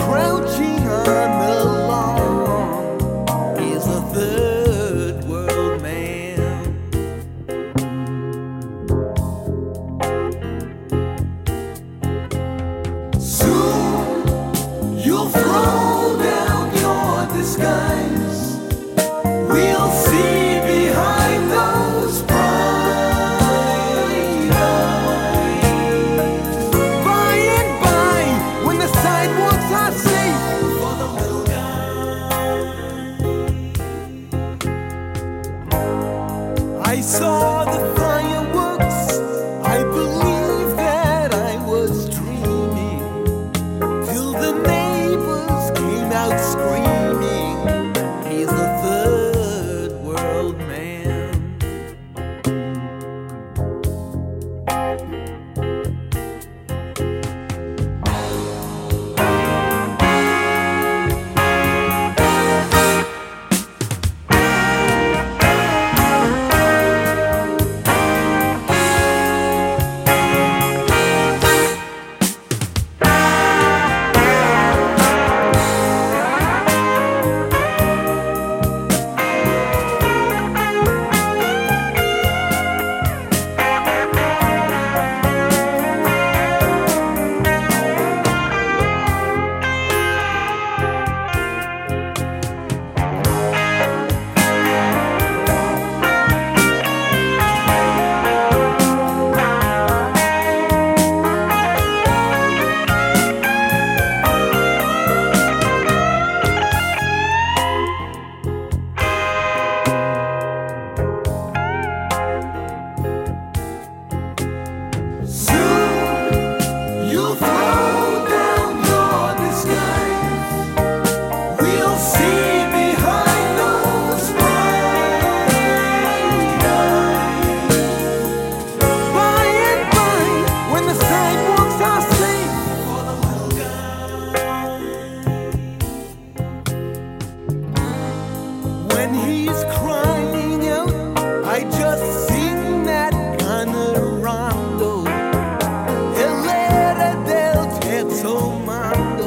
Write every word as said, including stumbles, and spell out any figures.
crouching on the lawn is a third world man. Soon you'll throw down your disguise. We'll see behind those bright eyes. By and by, when the sidewalks are safe for the little guy. I saw the fireworks. I believed that I was dreaming, till the neighbors came out screaming. He's a third world man. You'll throw down your disguise. We'll see behind those bright eyes. By and by, when the sidewalks are safe for the little guy. When he's crying out, I just sing that Camerando. Terzo mondo.